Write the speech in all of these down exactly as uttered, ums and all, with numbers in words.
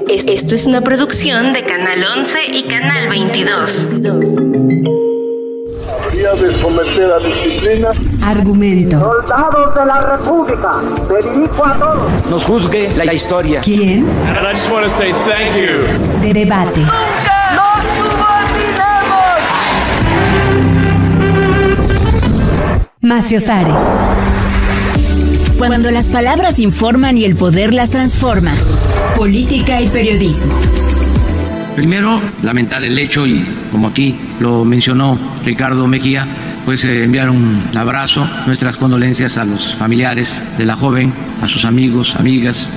Es- Esto es una producción de Canal once y Canal veintidós. Habría de someter a disciplina. Argumento. Soldados de la República, me dirijo a todos. Nos juzgue la historia. ¿Quién? And I just want to say thank you. De debate. ¡Nunca nos subordinemos! Maciosare. Cuando las palabras informan y el poder las transforma. Política y periodismo. Primero, lamentar el hecho y, como aquí lo mencionó Ricardo Mejía, pues eh, enviar un abrazo, nuestras condolencias a los familiares de la joven, a sus amigos, amigas.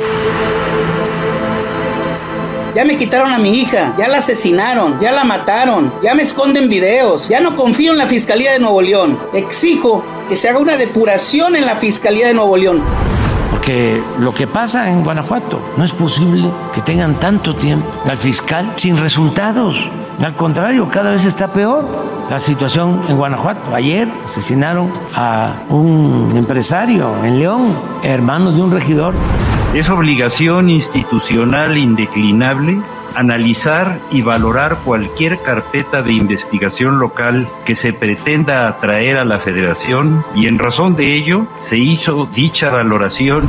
Ya me quitaron a mi hija, ya la asesinaron, ya la mataron, ya me esconden videos, ya no confío en la Fiscalía de Nuevo León. Exijo que se haga una depuración en la Fiscalía de Nuevo León. Porque lo que pasa en Guanajuato, no es posible que tengan tanto tiempo al fiscal sin resultados. Al contrario, cada vez está peor la situación en Guanajuato. Ayer asesinaron a un empresario en León, hermano de un regidor. Es obligación institucional indeclinable analizar y valorar cualquier carpeta de investigación local que se pretenda atraer a la Federación, y en razón de ello se hizo dicha valoración.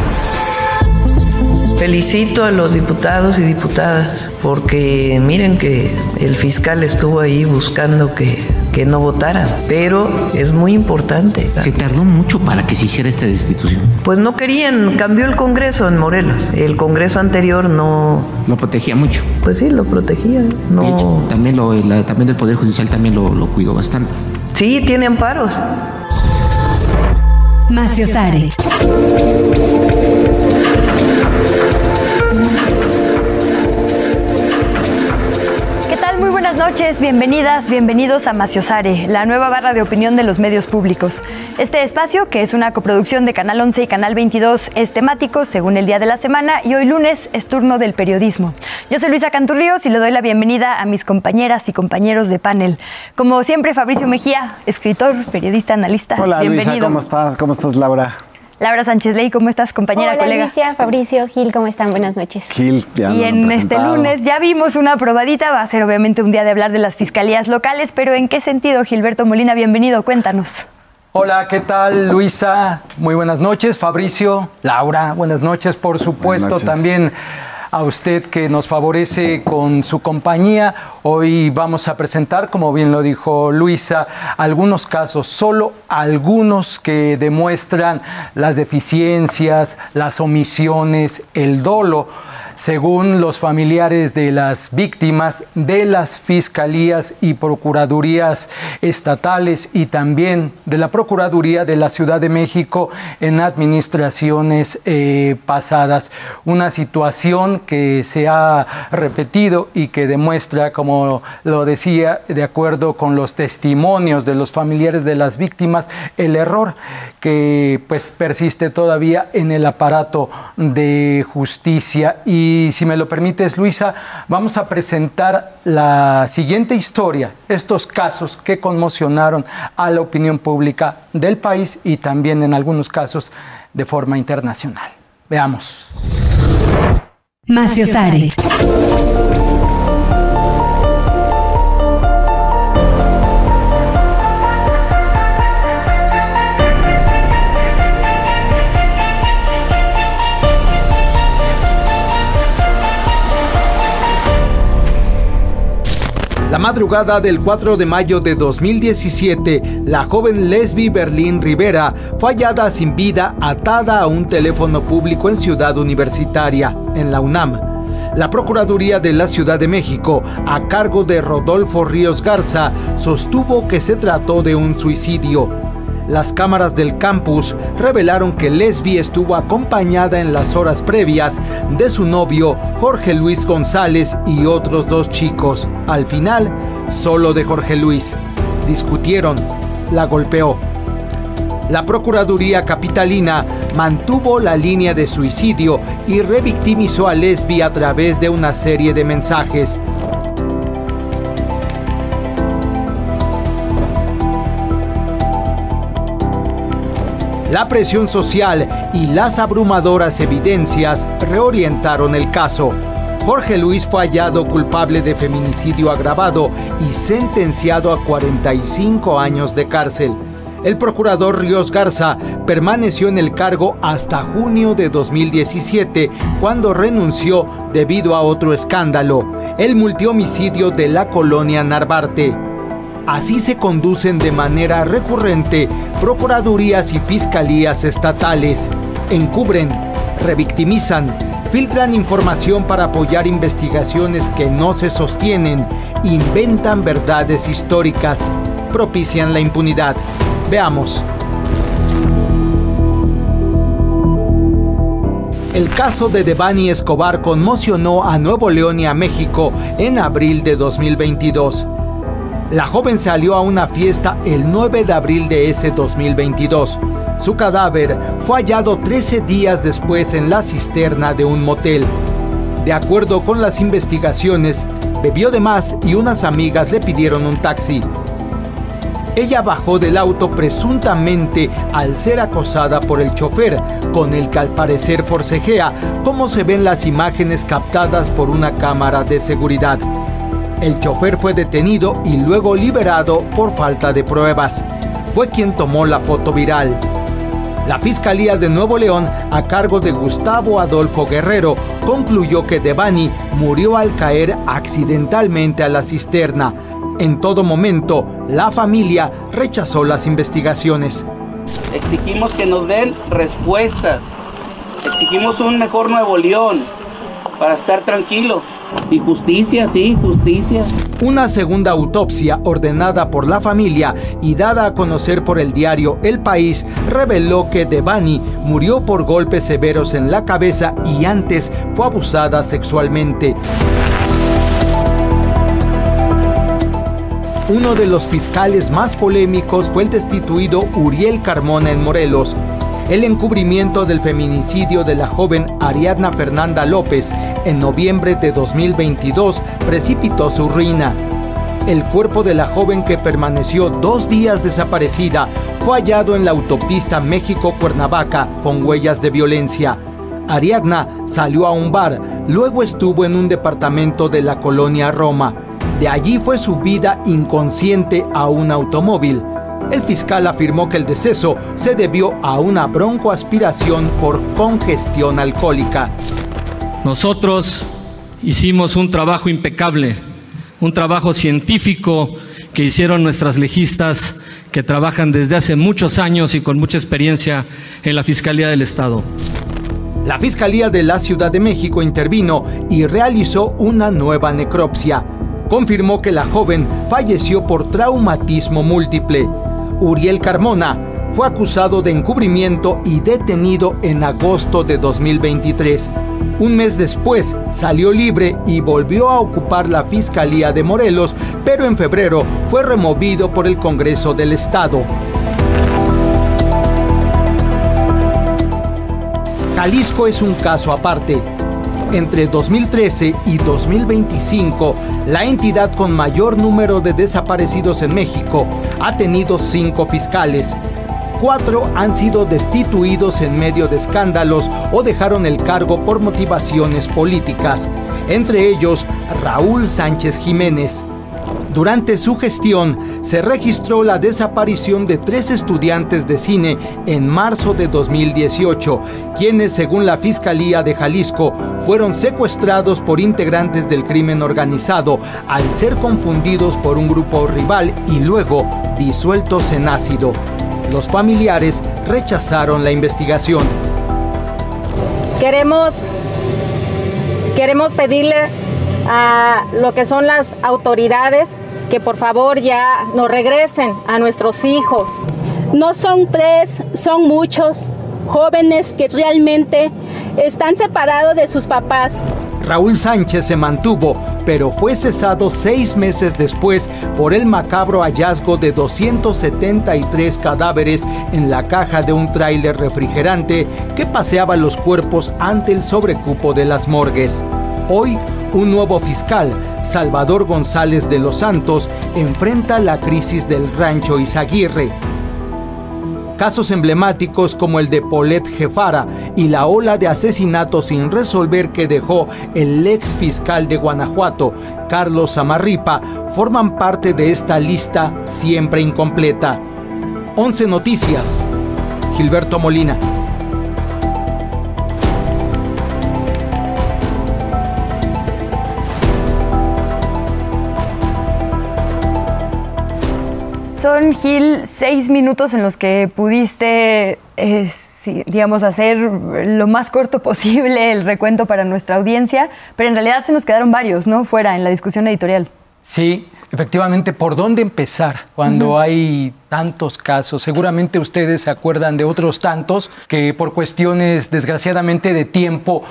Felicito a los diputados y diputadas porque miren que el fiscal estuvo ahí buscando que, que no votaran, pero es muy importante. Se tardó mucho para que se hiciera esta destitución. Pues no querían, cambió el Congreso en Morelos. El Congreso anterior no... Lo protegía mucho. Pues sí, lo protegía. No... De hecho, también, lo, la, también el Poder Judicial también lo, lo cuidó bastante. Sí, tiene amparos. Maciosare. Muy buenas noches, bienvenidas, bienvenidos a Maciosare, la nueva barra de opinión de los medios públicos. Este espacio, que es una coproducción de Canal once y Canal veintidós, es temático según el día de la semana y hoy lunes es turno del periodismo. Yo soy Luisa Canturríos y le doy la bienvenida a mis compañeras y compañeros de panel. Como siempre, Fabricio Mejía, escritor, periodista, analista. Hola, bienvenido. Luisa, ¿cómo estás? ¿Cómo estás, Laura? Laura Sánchez Ley, ¿cómo estás, compañera, Hola, colega? Alicia, Fabricio, Gil, ¿cómo están? Buenas noches. Gil, ya Y lo han en este presentado. lunes ya vimos una probadita, va a ser obviamente un día de hablar de las fiscalías locales, pero ¿en qué sentido, Gilberto Molina? Bienvenido, cuéntanos. Hola, ¿qué tal, Luisa? Muy buenas noches, Fabricio, Laura, buenas noches, por supuesto, noches. También a usted que nos favorece con su compañía. Hoy vamos a presentar, como bien lo dijo Luisa, algunos casos, solo algunos que demuestran las deficiencias, las omisiones, el dolo, según los familiares de las víctimas, de las fiscalías y procuradurías estatales y también de la Procuraduría de la Ciudad de México en administraciones eh, pasadas. Una situación que se ha repetido y que demuestra, como lo decía, de acuerdo con los testimonios de los familiares de las víctimas, el error que pues persiste todavía en el aparato de justicia. Y Y si me lo permites, Luisa, vamos a presentar la siguiente historia, estos casos que conmocionaron a la opinión pública del país y también en algunos casos de forma internacional. Veamos. Maciosare. La madrugada del cuatro de mayo de dos mil diecisiete, la joven Lesbi Berlín Rivera fue hallada sin vida atada a un teléfono público en Ciudad Universitaria, en la UNAM. La Procuraduría de la Ciudad de México, a cargo de Rodolfo Ríos Garza, sostuvo que se trató de un suicidio. Las cámaras del campus revelaron que Lesbi estuvo acompañada en las horas previas de su novio Jorge Luis González y otros dos chicos. Al final, solo de Jorge Luis. Discutieron, la golpeó. La Procuraduría Capitalina mantuvo la línea de suicidio y revictimizó a Lesbi a través de una serie de mensajes. La presión social y las abrumadoras evidencias reorientaron el caso. Jorge Luis fue hallado culpable de feminicidio agravado y sentenciado a cuarenta y cinco años de cárcel. El procurador Ríos Garza permaneció en el cargo hasta junio de dos mil diecisiete, cuando renunció debido a otro escándalo, el multihomicidio de la colonia Narvarte. Así se conducen de manera recurrente procuradurías y fiscalías estatales. Encubren, revictimizan, filtran información para apoyar investigaciones que no se sostienen, inventan verdades históricas, propician la impunidad. Veamos. El caso de Devani Escobar conmocionó a Nuevo León y a México en abril de dos mil veintidós. La joven salió a una fiesta el nueve de abril de ese dos mil veintidós. Su cadáver fue hallado trece días después en la cisterna de un motel. De acuerdo con las investigaciones, bebió de más y unas amigas le pidieron un taxi. Ella bajó del auto presuntamente al ser acosada por el chofer, con el que al parecer forcejea, como se ven las imágenes captadas por una cámara de seguridad. El chofer fue detenido y luego liberado por falta de pruebas. Fue quien tomó la foto viral. La Fiscalía de Nuevo León, a cargo de Gustavo Adolfo Guerrero, concluyó que Devani murió al caer accidentalmente a la cisterna. En todo momento, la familia rechazó las investigaciones. Exigimos que nos den respuestas. Exigimos un mejor Nuevo León para estar tranquilo. Y justicia, sí, justicia. Una segunda autopsia ordenada por la familia y dada a conocer por el diario El País reveló que Devani murió por golpes severos en la cabeza y antes fue abusada sexualmente. Uno de los fiscales más polémicos fue el destituido Uriel Carmona en Morelos. El encubrimiento del feminicidio de la joven Ariadna Fernanda López en noviembre de dos mil veintidós precipitó su ruina. El cuerpo de la joven, que permaneció dos días desaparecida, fue hallado en la autopista México-Cuernavaca con huellas de violencia. Ariadna salió a un bar, luego estuvo en un departamento de la colonia Roma. De allí fue subida inconsciente a un automóvil. El fiscal afirmó que el deceso se debió a una broncoaspiración por congestión alcohólica. Nosotros hicimos un trabajo impecable, un trabajo científico que hicieron nuestras legistas que trabajan desde hace muchos años y con mucha experiencia en la Fiscalía del Estado. La Fiscalía de la Ciudad de México intervino y realizó una nueva necropsia. Confirmó que la joven falleció por traumatismo múltiple. Uriel Carmona fue acusado de encubrimiento y detenido en agosto de dos mil veintitrés. Un mes después salió libre y volvió a ocupar la Fiscalía de Morelos, pero en febrero fue removido por el Congreso del Estado. Jalisco es un caso aparte. Entre dos mil trece y dos mil veinticinco, la entidad con mayor número de desaparecidos en México ha tenido cinco fiscales. Cuatro han sido destituidos en medio de escándalos o dejaron el cargo por motivaciones políticas, entre ellos Raúl Sánchez Jiménez. Durante su gestión se registró la desaparición de tres estudiantes de cine en marzo de dos mil dieciocho, quienes, según la Fiscalía de Jalisco, fueron secuestrados por integrantes del crimen organizado al ser confundidos por un grupo rival y luego disueltos en ácido. Los familiares rechazaron la investigación. Queremos, queremos pedirle a lo que son las autoridades que por favor ya nos regresen a nuestros hijos. No son tres, son muchos jóvenes que realmente están separados de sus papás. Raúl Sánchez se mantuvo, pero fue cesado seis meses después por el macabro hallazgo de doscientos setenta y tres cadáveres en la caja de un tráiler refrigerante que paseaba los cuerpos ante el sobrecupo de las morgues. Hoy, un nuevo fiscal, Salvador González de los Santos, enfrenta la crisis del Rancho Izaguirre. Casos emblemáticos como el de Paulette Jefara y la ola de asesinatos sin resolver que dejó el ex fiscal de Guanajuato, Carlos Samarripa, forman parte de esta lista siempre incompleta. once Noticias, Gilberto Molina. Son, Gil, seis minutos en los que pudiste, eh, sí, digamos, hacer lo más corto posible el recuento para nuestra audiencia, pero en realidad se nos quedaron varios, ¿no?, fuera en la discusión editorial. Sí, efectivamente, ¿por dónde empezar cuando uh-huh. hay tantos casos? Seguramente ustedes se acuerdan de otros tantos que por cuestiones, desgraciadamente, de tiempo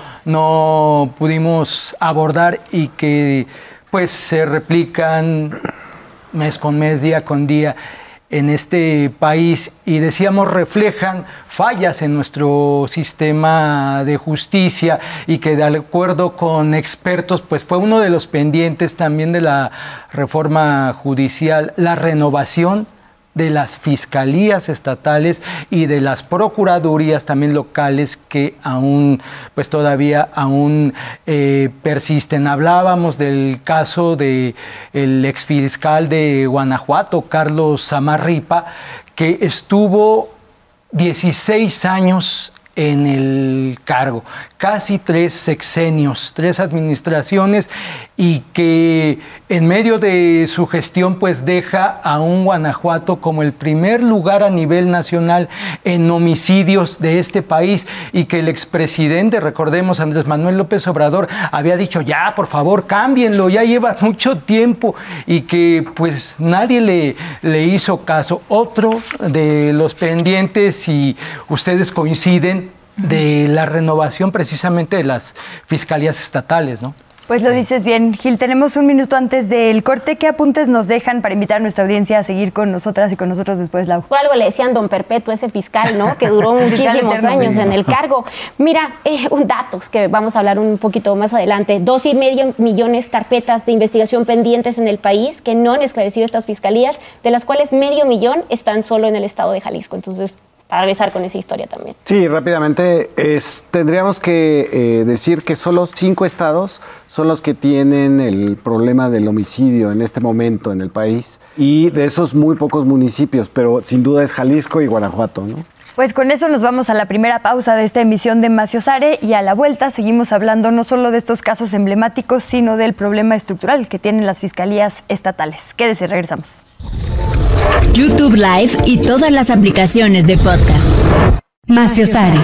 no pudimos abordar y que pues se replican mes con mes, día con día en este país, y decíamos reflejan fallas en nuestro sistema de justicia y que de acuerdo con expertos pues fue uno de los pendientes también de la reforma judicial, la renovación de las fiscalías estatales y de las procuradurías también locales que aún, pues todavía aún eh, persisten. Hablábamos del caso de el exfiscal de Guanajuato, Carlos Samarripa, que estuvo dieciséis años en el cargo, casi tres sexenios, tres administraciones, y que en medio de su gestión pues deja a un Guanajuato como el primer lugar a nivel nacional en homicidios de este país, y que el expresidente, recordemos, Andrés Manuel López Obrador, había dicho ya, por favor, cámbienlo, ya lleva mucho tiempo, y que pues nadie le, le hizo caso. Otro de los pendientes, y ustedes coinciden, de la renovación precisamente de las fiscalías estatales, ¿no? Pues lo dices bien, Gil. Tenemos un minuto antes del corte. ¿Qué apuntes nos dejan para invitar a nuestra audiencia a seguir con nosotras y con nosotros después, Lau? Por algo le decían don Perpetuo, ese fiscal, ¿no?, que duró muchísimos años en el cargo. Mira, eh, un datos que vamos a hablar un poquito más adelante. Dos y medio millones carpetas de investigación pendientes en el país que no han esclarecido estas fiscalías, de las cuales medio millón están solo en el estado de Jalisco. Entonces, para regresar con esa historia también. Sí, rápidamente, es, tendríamos que eh, decir que solo cinco estados son los que tienen el problema del homicidio en este momento en el país, y de esos muy pocos municipios, pero sin duda es Jalisco y Guanajuato, ¿no? Pues con eso nos vamos a la primera pausa de esta emisión de Maciosare, y a la vuelta seguimos hablando no solo de estos casos emblemáticos, sino del problema estructural que tienen las fiscalías estatales. Quédese, regresamos. YouTube Live y todas las aplicaciones de podcast. Maciosare.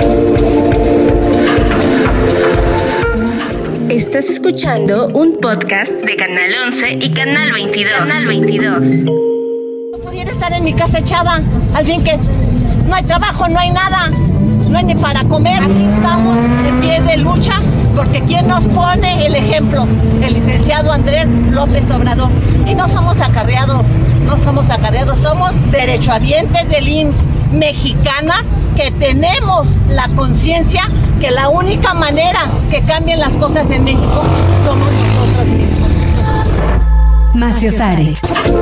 Estás escuchando un podcast de Canal once y Canal veintidós. Canal veintidós. No pudiera estar en mi casa echada, al fin que no hay trabajo, no hay nada, no hay ni para comer. Aquí estamos en pie de lucha, porque ¿quién nos pone el ejemplo? El licenciado Andrés López Obrador. Y no somos acarreados, no somos acarreados, somos derechohabientes del I M S S, mexicana, que tenemos la conciencia que la única manera que cambien las cosas en México somos nosotros mismos. Maciosare.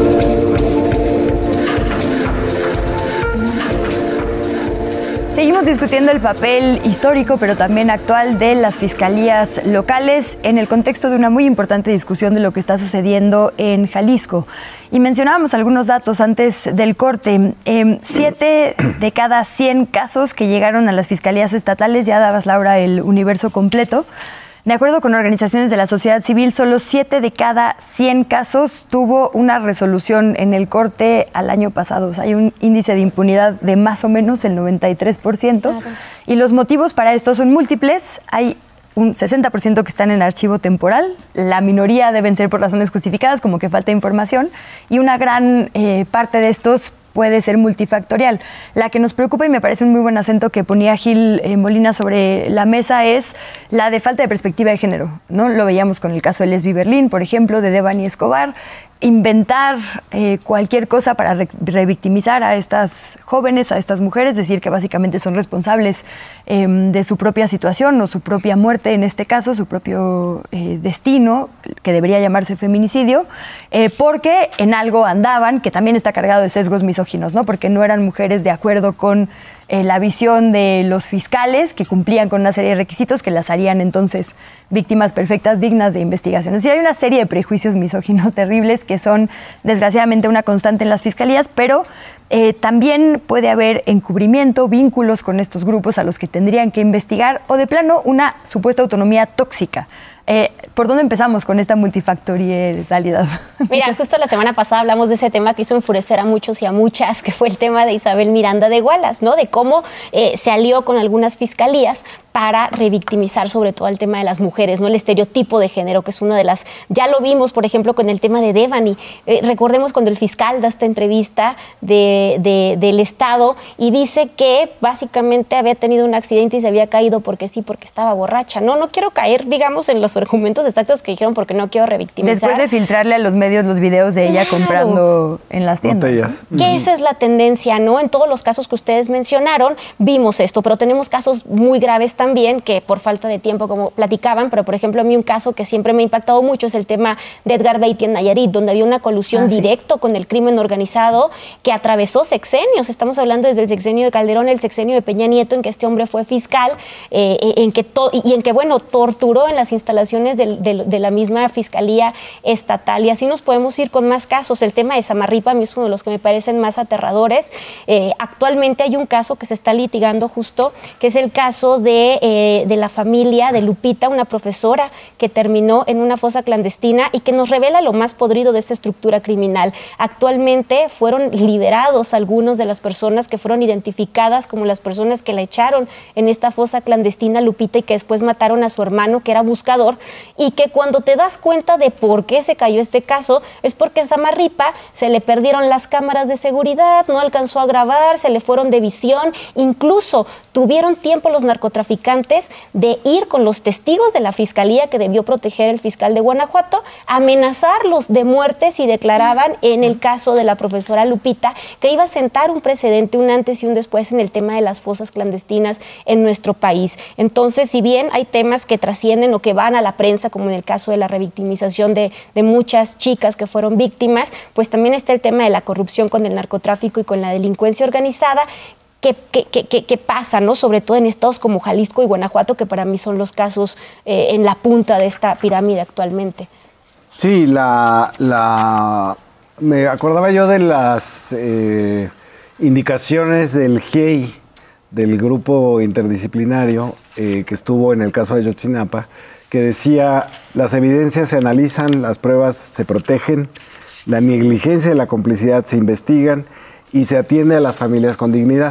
Seguimos discutiendo el papel histórico, pero también actual, de las fiscalías locales en el contexto de una muy importante discusión de lo que está sucediendo en Jalisco. Y mencionábamos algunos datos antes del corte. Eh, siete de cada cien casos que llegaron a las fiscalías estatales, ya dabas, Laura, el universo completo. De acuerdo con organizaciones de la sociedad civil, solo siete de cada cien casos tuvo una resolución en el corte al año pasado. O sea, hay un índice de impunidad de más o menos el noventa y tres por ciento. Claro. Y los motivos para esto son múltiples. Hay un sesenta por ciento que están en archivo temporal. La minoría deben ser por razones justificadas, como que falta información. Y una gran eh, parte de estos puede ser multifactorial. La que nos preocupa, y me parece un muy buen acento que ponía Gil eh, Molina sobre la mesa, es la de falta de perspectiva de género, ¿no? Lo veíamos con el caso de Lesbi Berlín, por ejemplo, de Devani Escobar. Inventar eh, cualquier cosa para re revictimizar a estas jóvenes, a estas mujeres, decir que básicamente son responsables eh, de su propia situación o su propia muerte, en este caso, su propio eh, destino, que debería llamarse feminicidio, eh, porque en algo andaban, que también está cargado de sesgos misóginos misóginos, ¿no? Porque no eran mujeres de acuerdo con eh, la visión de los fiscales, que cumplían con una serie de requisitos que las harían entonces víctimas perfectas, dignas de investigación. Es decir, hay una serie de prejuicios misóginos terribles que son, desgraciadamente, una constante en las fiscalías, pero eh, también puede haber encubrimiento, vínculos con estos grupos a los que tendrían que investigar, o de plano una supuesta autonomía tóxica. Eh, ¿Por dónde empezamos con esta multifactorialidad? Mira, justo la semana pasada hablamos de ese tema que hizo enfurecer a muchos y a muchas, que fue el tema de Isabel Miranda de Gualas, ¿no? De cómo eh, se alió con algunas fiscalías para revictimizar sobre todo el tema de las mujeres, ¿no? El estereotipo de género, que es una de las... Ya lo vimos, por ejemplo, con el tema de Devani. Eh, recordemos cuando el fiscal da esta entrevista de, de, del Estado y dice que básicamente había tenido un accidente y se había caído porque sí, porque estaba borracha. No, no quiero caer, digamos, en los argumentos exactos que dijeron porque no quiero revictimizar. Después de filtrarle a los medios los videos de ella claro. comprando en las tiendas. Botellas. ¿No? Que esa es la tendencia, ¿no? En todos los casos que ustedes mencionaron vimos esto, pero tenemos casos muy graves también que por falta de tiempo, como platicaban, pero por ejemplo a mí un caso que siempre me ha impactado mucho es el tema de Edgar Beatty en Nayarit, donde había una colusión ah, directo sí. con el crimen organizado que atravesó sexenios. Estamos hablando desde el sexenio de Calderón, el sexenio de Peña Nieto, en que este hombre fue fiscal eh, en que to- y en que, bueno, torturó en las instalaciones de, de, de la misma Fiscalía Estatal. Y así nos podemos ir con más casos. El tema de Samarripa a mí es uno de los que me parecen más aterradores. Eh, actualmente hay un caso que se está litigando justo, que es el caso de, eh, de la familia de Lupita, una profesora que terminó en una fosa clandestina y que nos revela lo más podrido de esta estructura criminal. Actualmente fueron liberados algunos de las personas que fueron identificadas como las personas que la echaron en esta fosa clandestina, Lupita, y que después mataron a su hermano, que era buscador, y que cuando te das cuenta de por qué se cayó este caso, es porque a Samarripa se le perdieron las cámaras de seguridad, no alcanzó a grabar, se le fueron de visión, incluso tuvieron tiempo los narcotraficantes de ir con los testigos de la fiscalía que debió proteger el fiscal de Guanajuato, amenazarlos de muertes, y declaraban en el caso de la profesora Lupita que iba a sentar un precedente, un antes y un después en el tema de las fosas clandestinas en nuestro país. Entonces, si bien hay temas que trascienden o que van a la prensa, como en el caso de la revictimización de, de muchas chicas que fueron víctimas, pues también está el tema de la corrupción con el narcotráfico y con la delincuencia organizada, que, que, que, que pasa, ¿no? Sobre todo en estados como Jalisco y Guanajuato, que para mí son los casos eh, en la punta de esta pirámide actualmente. Sí, la, la me acordaba yo de las eh, indicaciones del G E I, del grupo interdisciplinario eh, que estuvo en el caso de Ayotzinapa, que decía: las evidencias se analizan, las pruebas se protegen, la negligencia y la complicidad se investigan y se atiende a las familias con dignidad.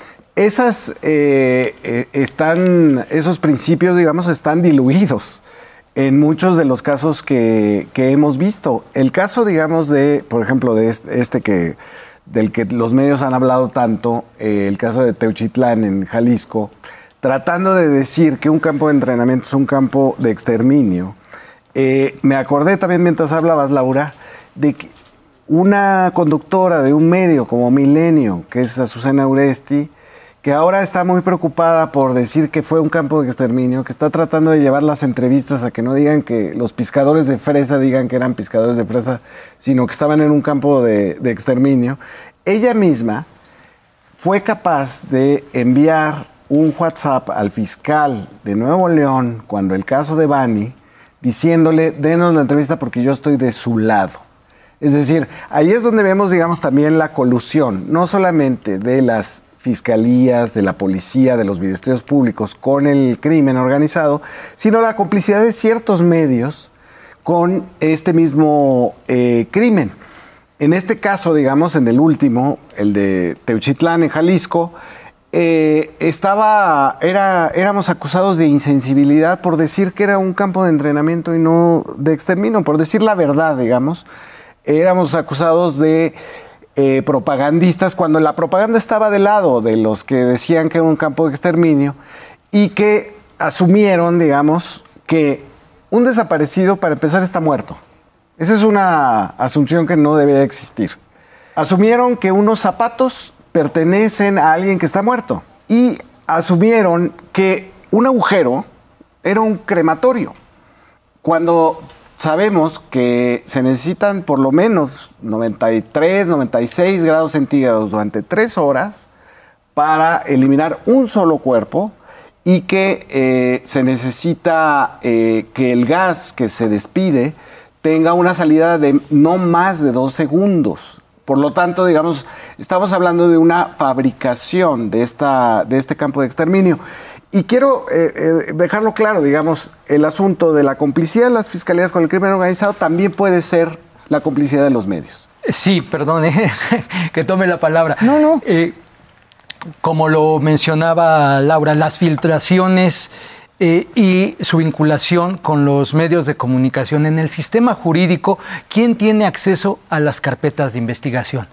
Esas, eh, eh, están, esos principios, digamos, están diluidos en muchos de los casos que, que hemos visto. El caso, digamos, de, por ejemplo, de este, este que, del que los medios han hablado tanto, eh, el caso de Teuchitlán en Jalisco, tratando de decir que un campo de entrenamiento es un campo de exterminio. Eh, me acordé también, mientras hablabas, Laura, de que una conductora de un medio como Milenio, que es Azucena Uresti, que ahora está muy preocupada por decir que fue un campo de exterminio, que está tratando de llevar las entrevistas a que no digan que los pescadores de fresa digan que eran pescadores de fresa, sino que estaban en un campo de, de exterminio. Ella misma fue capaz de enviar un WhatsApp al fiscal de Nuevo León, cuando el caso de Bani, diciéndole: denos la entrevista porque yo estoy de su lado. Es decir, ahí es donde vemos, digamos, también la colusión, no solamente de las fiscalías, de la policía, de los ministerios públicos con el crimen organizado, sino la complicidad de ciertos medios con este mismo eh, crimen. En este caso, digamos, en el último, el de Teuchitlán en Jalisco, eh, estaba, era, éramos acusados de insensibilidad por decir que era un campo de entrenamiento y no de exterminio, por decir la verdad, digamos. Éramos acusados de Eh, propagandistas, cuando la propaganda estaba del lado de los que decían que era un campo de exterminio y que asumieron, digamos, que un desaparecido, para empezar, está muerto. Esa es una asunción que no debe existir. Asumieron que unos zapatos pertenecen a alguien que está muerto y asumieron que un agujero era un crematorio. Cuando sabemos que se necesitan por lo menos noventa y tres, noventa y seis grados centígrados durante tres horas para eliminar un solo cuerpo y que eh, se necesita eh, que el gas que se despide tenga una salida de no más de dos segundos. Por lo tanto, digamos, estamos hablando de una fabricación de, esta, de este campo de exterminio. Y quiero eh, eh, dejarlo claro, digamos, el asunto de la complicidad de las fiscalías con el crimen organizado también puede ser la complicidad de los medios. Sí, perdón, eh, que tome la palabra. No, no. Eh, como lo mencionaba Laura, las filtraciones eh, y su vinculación con los medios de comunicación en el sistema jurídico, ¿quién tiene acceso a las carpetas de investigación?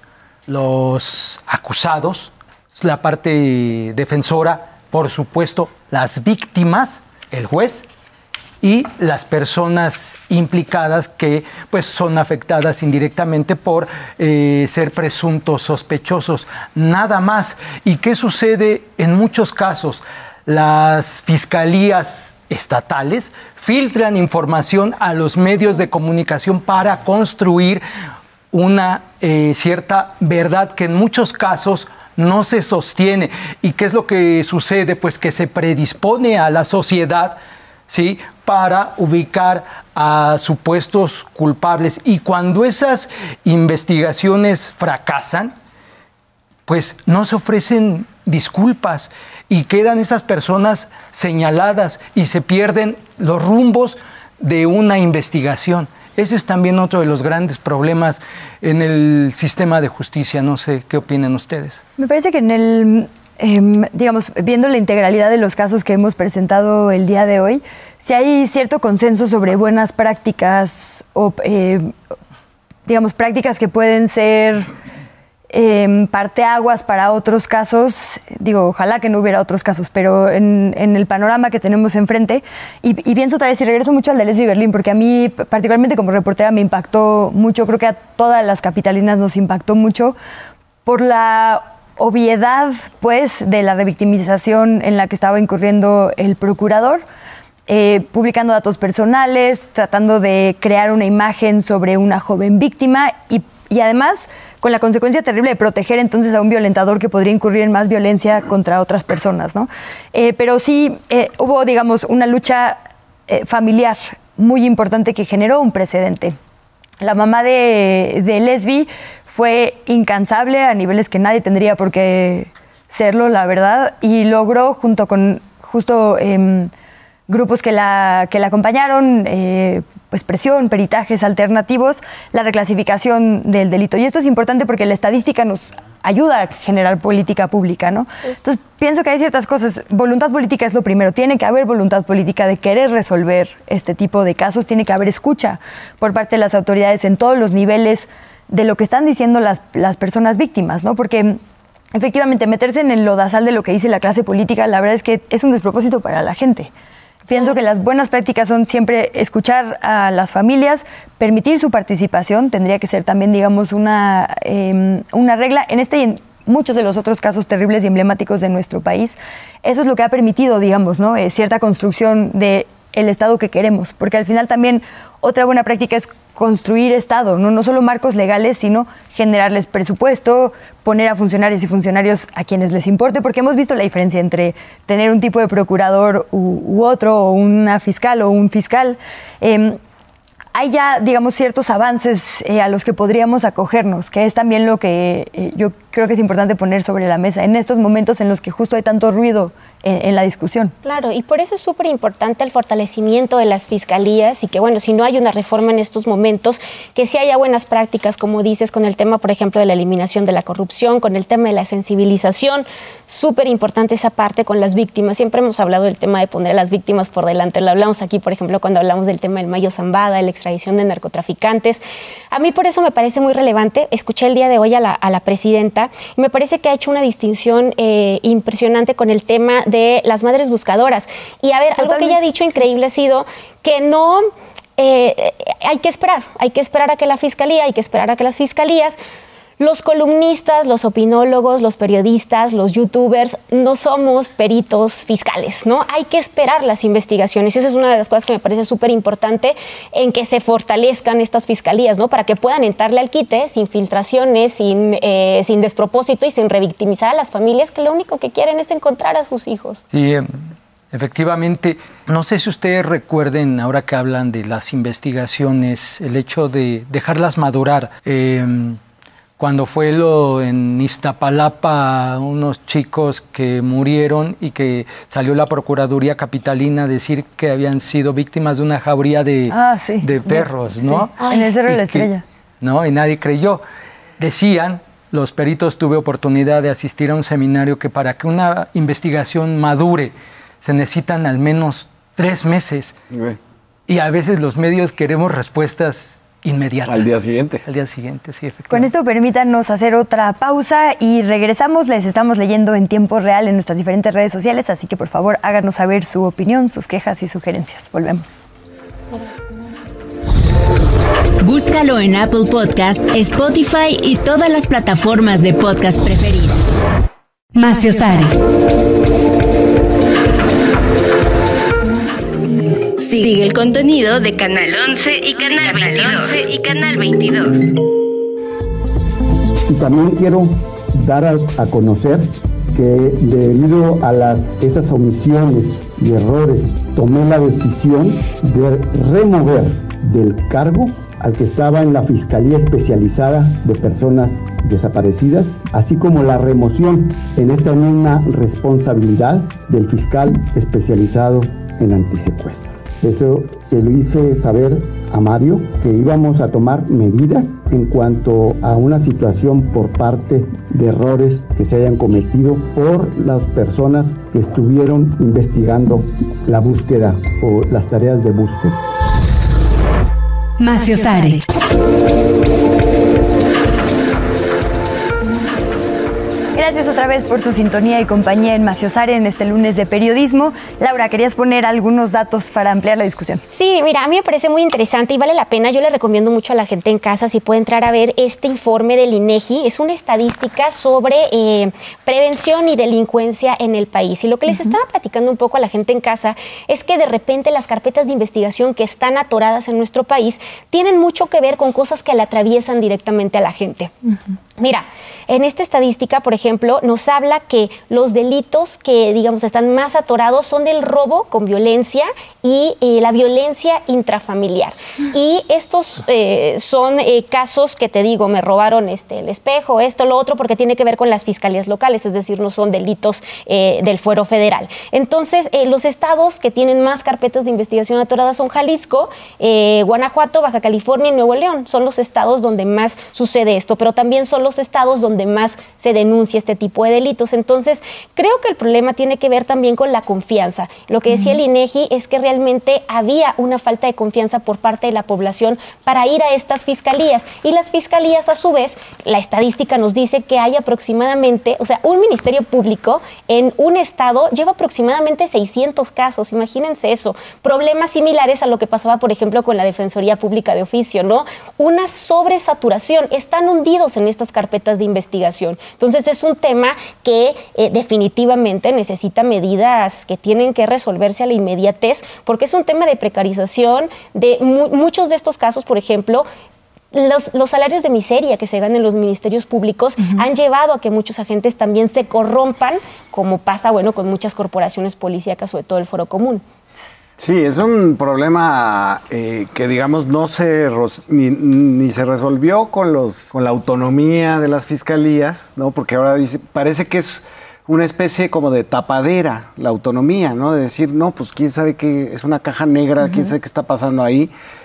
Los acusados, la parte defensora, por supuesto, las víctimas, el juez y las personas implicadas que pues, son afectadas indirectamente por eh, ser presuntos sospechosos, nada más. ¿Y qué sucede en muchos casos? Las fiscalías estatales filtran información a los medios de comunicación para construir una eh, cierta verdad que en muchos casos no se sostiene. ¿Y qué es lo que sucede? Pues que se predispone a la sociedad, ¿sí?, para ubicar a supuestos culpables. Y cuando esas investigaciones fracasan, pues no se ofrecen disculpas y quedan esas personas señaladas y se pierden los rumbos de una investigación. Ese es también otro de los grandes problemas en el sistema de justicia. No sé qué opinan ustedes. Me parece que en el, eh, digamos, viendo la integralidad de los casos que hemos presentado el día de hoy, si hay cierto consenso sobre buenas prácticas o, eh, digamos, prácticas que pueden ser eh, parteaguas para otros casos. Digo, ojalá que no hubiera otros casos, pero en, en el panorama que tenemos enfrente, y, y pienso otra vez, y regreso mucho al de Lesbi Berlín, porque a mí, particularmente como reportera, me impactó mucho, creo que a todas las capitalinas nos impactó mucho, por la obviedad, pues, de la revictimización en la que estaba incurriendo el procurador, eh, publicando datos personales, tratando de crear una imagen sobre una joven víctima y, y además con la consecuencia terrible de proteger entonces a un violentador que podría incurrir en más violencia contra otras personas, ¿no? Eh, pero sí eh, hubo, digamos, una lucha eh, familiar muy importante que generó un precedente. La mamá de, de Lesbi fue incansable a niveles que nadie tendría por qué serlo, la verdad, y logró, junto con justo eh, grupos que la, que la acompañaron, eh, pues presión, peritajes alternativos, la reclasificación del delito. Y esto es importante porque la estadística nos ayuda a generar política pública, ¿no? Entonces, pienso que hay ciertas cosas. Voluntad política es lo primero. Tiene que haber voluntad política de querer resolver este tipo de casos. Tiene que haber escucha por parte de las autoridades en todos los niveles de lo que están diciendo las, las personas víctimas, ¿no? Porque efectivamente meterse en el lodazal de lo que dice la clase política, la verdad es que es un despropósito para la gente. Pienso que las buenas prácticas son siempre escuchar a las familias, permitir su participación, tendría que ser también, digamos, una, eh, una regla en este y en muchos de los otros casos terribles y emblemáticos de nuestro país. Eso es lo que ha permitido, digamos, ¿no? eh, cierta construcción del Estado que queremos, porque al final también otra buena práctica es construir Estado, ¿no? No solo marcos legales, sino generarles presupuesto, poner a funcionarios y funcionarios a quienes les importe, porque hemos visto la diferencia entre tener un tipo de procurador u, u otro, o una fiscal o un fiscal. Eh, hay ya, digamos, ciertos avances eh, a los que podríamos acogernos, que es también lo que eh, yo creo que es importante poner sobre la mesa en estos momentos en los que justo hay tanto ruido en, en la discusión. Claro, y por eso es súper importante el fortalecimiento de las fiscalías y que, bueno, si no hay una reforma en estos momentos, que sí haya buenas prácticas, como dices, con el tema, por ejemplo, de la eliminación de la corrupción, con el tema de la sensibilización, súper importante esa parte con las víctimas. Siempre hemos hablado del tema de poner a las víctimas por delante, lo hablamos aquí, por ejemplo, cuando hablamos del tema del Mayo Zambada, la extradición de narcotraficantes. A mí por eso me parece muy relevante. Escuché el día de hoy a la, a la presidenta y me parece que ha hecho una distinción eh, impresionante con el tema de las madres buscadoras. Y a ver, Totalmente. Algo que ella ha dicho increíble ha sido que no... Eh, hay que esperar, hay que esperar a que la fiscalía, hay que esperar a que las fiscalías Los columnistas, los opinólogos, los periodistas, los youtubers, no somos peritos fiscales, ¿no? Hay que esperar las investigaciones. Esa es una de las cosas que me parece súper importante en que se fortalezcan estas fiscalías, ¿no? Para que puedan entrarle al quite sin filtraciones, sin, eh, sin despropósito y sin revictimizar a las familias que lo único que quieren es encontrar a sus hijos. Sí, efectivamente. No sé si ustedes recuerden, ahora que hablan de las investigaciones, el hecho de dejarlas madurar. Eh, Cuando fue lo en Iztapalapa, unos chicos que murieron y que salió la Procuraduría Capitalina a decir que habían sido víctimas de una jauría de, ah, sí. de perros, sí. ¿no? Sí. En el Cerro de la Estrella. Que, ¿no? Y nadie creyó. Decían, los peritos, tuve oportunidad de asistir a un seminario, que para que una investigación madure se necesitan al menos tres meses. Sí. Y a veces los medios queremos respuestas inmediata. Al día siguiente. Al día siguiente, sí, efectivamente. Con esto permítanos hacer otra pausa y regresamos. Les estamos leyendo en tiempo real en nuestras diferentes redes sociales, así que por favor háganos saber su opinión, sus quejas y sugerencias. Volvemos. Búscalo en Apple Podcast, Spotify y todas las plataformas de podcast preferidas. Maciosare. Sigue el contenido de Canal once y Canal veintidós. y Canal veintidós. Y también quiero dar a, a conocer que debido a las, esas omisiones y errores, tomé la decisión de remover del cargo al que estaba en la Fiscalía Especializada de Personas Desaparecidas, así como la remoción en esta misma responsabilidad del fiscal especializado en antisecuestro. Eso se lo hice saber a Mario, que íbamos a tomar medidas en cuanto a una situación por parte de errores que se hayan cometido por las personas que estuvieron investigando la búsqueda o las tareas de búsqueda. Maciosare. Gracias otra vez por su sintonía y compañía en Maciosare en este lunes de periodismo. Laura, querías poner algunos datos para ampliar la discusión. Sí, mira, a mí me parece muy interesante y vale la pena. Yo le recomiendo mucho a la gente en casa si puede entrar a ver este informe del INEGI. Es una estadística sobre eh, prevención y delincuencia en el país. Y lo que les uh-huh. estaba platicando un poco a la gente en casa es que de repente las carpetas de investigación que están atoradas en nuestro país tienen mucho que ver con cosas que le atraviesan directamente a la gente. Uh-huh. Mira, en esta estadística, por ejemplo, nos habla que los delitos que, digamos, están más atorados son del robo con violencia y eh, la violencia intrafamiliar. Y estos eh, son eh, casos que te digo, me robaron este, el espejo, esto, lo otro, porque tiene que ver con las fiscalías locales, es decir, no son delitos eh, del fuero federal. Entonces, eh, los estados que tienen más carpetas de investigación atoradas son Jalisco, eh, Guanajuato, Baja California y Nuevo León. Son los estados donde más sucede esto, pero también son los estados donde más se denuncia este tipo de delitos. Entonces, creo que el problema tiene que ver también con la confianza. Lo que decía el INEGI es que realmente había una falta de confianza por parte de la población para ir a estas fiscalías. Y las fiscalías, a su vez, la estadística nos dice que hay aproximadamente, o sea, un ministerio público en un estado lleva aproximadamente seiscientos casos. Imagínense eso. Problemas similares a lo que pasaba, por ejemplo, con la Defensoría Pública de Oficio, ¿no? Una sobresaturación. Están hundidos en estas carpetas de investigación. Entonces, es un tema que eh, definitivamente necesita medidas que tienen que resolverse a la inmediatez, porque es un tema de precarización, de mu muchos de estos casos, por ejemplo, Los, los salarios de miseria que se ganan en los ministerios públicos uh-huh. han llevado a que muchos agentes también se corrompan, como pasa, bueno, con muchas corporaciones policíacas, sobre todo el Foro Común. Sí, es un problema eh, que, digamos, no se ni, ni se resolvió con los con la autonomía de las fiscalías, ¿no? Porque ahora dice, parece que es una especie como de tapadera la autonomía, ¿no? De decir, no, pues quién sabe qué, es una caja negra, uh-huh. quién sabe qué está pasando ahí.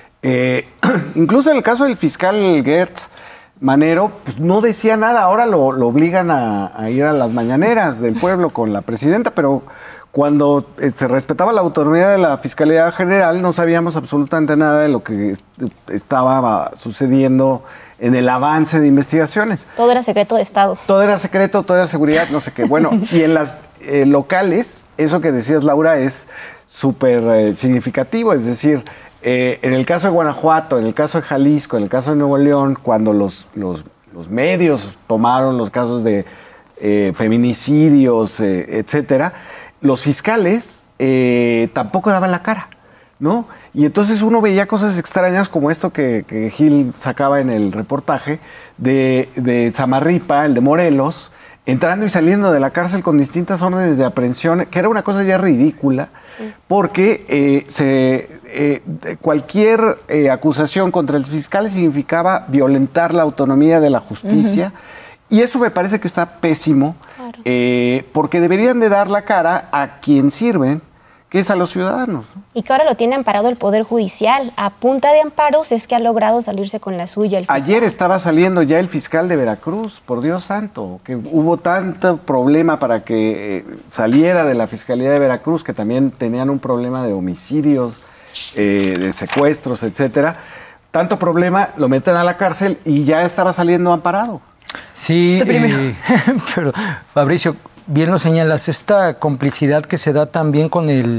Eh, incluso en el caso del fiscal Gertz Manero, pues no decía nada, ahora lo, lo obligan a, a ir a las mañaneras del pueblo con la presidenta, pero cuando eh, se respetaba la autonomía de la Fiscalía General no sabíamos absolutamente nada de lo que est estaba sucediendo en el avance de investigaciones. Todo era secreto de Estado. Todo era secreto, todo era seguridad, no sé qué. Bueno, y en las eh, locales, eso que decías, Laura, es súper eh, significativo, es decir, Eh, en el caso de Guanajuato, en el caso de Jalisco, en el caso de Nuevo León, cuando los, los, los medios tomaron los casos de eh, feminicidios, eh, etcétera, los fiscales eh, tampoco daban la cara, ¿no? Y entonces uno veía cosas extrañas como esto que, que Gil sacaba en el reportaje de, de Samarripa, el de Morelos, entrando y saliendo de la cárcel con distintas órdenes de aprehensión, que era una cosa ya ridícula, sí. porque eh, se, eh, cualquier eh, acusación contra el fiscal significaba violentar la autonomía de la justicia, uh-huh. y eso me parece que está pésimo, claro. eh, porque deberían de dar la cara a quien sirven, que es a los ciudadanos, ¿no? Y que ahora lo tiene amparado el Poder Judicial. A punta de amparos es que ha logrado salirse con la suya el fiscal. Ayer estaba saliendo ya el fiscal de Veracruz, por Dios santo, que sí. hubo tanto problema para que eh, saliera de la Fiscalía de Veracruz, que también tenían un problema de homicidios, eh, de secuestros, etcétera. Tanto problema, lo meten a la cárcel y ya estaba saliendo amparado. Sí, eh, pero Fabricio, bien lo señalas, esta complicidad que se da también con el,